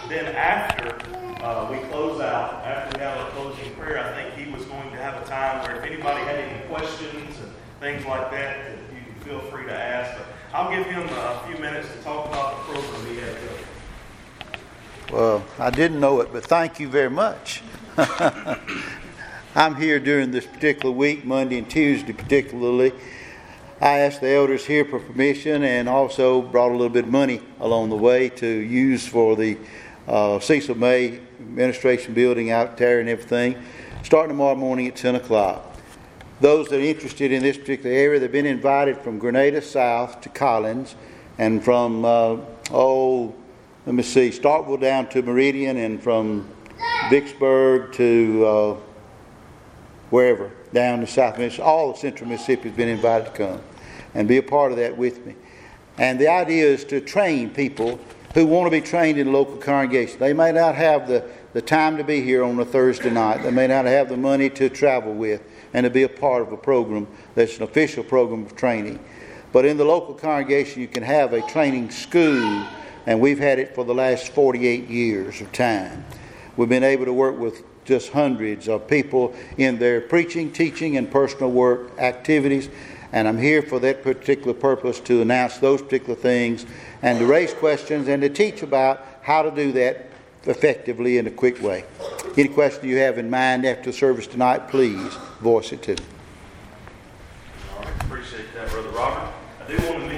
then after we close out, after we have our closing prayer, I think he was going to have a time where if anybody had any questions and things like that, that you can feel free to ask. But I'll give him a few minutes to talk about the program he has going. Well, I didn't know it, but thank you very much. I'm here during this particular week, Monday and Tuesday particularly. I asked the elders here for permission and also brought a little bit of money along the way to use for the Cecil May Administration Building out there and everything, starting tomorrow morning at 10 o'clock. Those that are interested in this particular area, they've been invited from Grenada South to Collins, and from, Starkville down to Meridian, and from Vicksburg to wherever, down to South Mississippi. All of Central Mississippi has been invited to come and be a part of that with me. And the idea is to train people who want to be trained in a local congregation. They may not have the time to be here on a Thursday night. They may not have the money to travel with and to be a part of a program that's an official program of training. But in the local congregation, you can have a training school, and we've had it for the last 48 years of time. We've been able to work with just hundreds of people in their preaching, teaching, and personal work activities. And I'm here for that particular purpose, to announce those particular things and to raise questions and to teach about how to do that effectively in a quick way. Any question you have in mind after the service tonight, please voice it to me. All right, appreciate that, Brother Robert. I do want to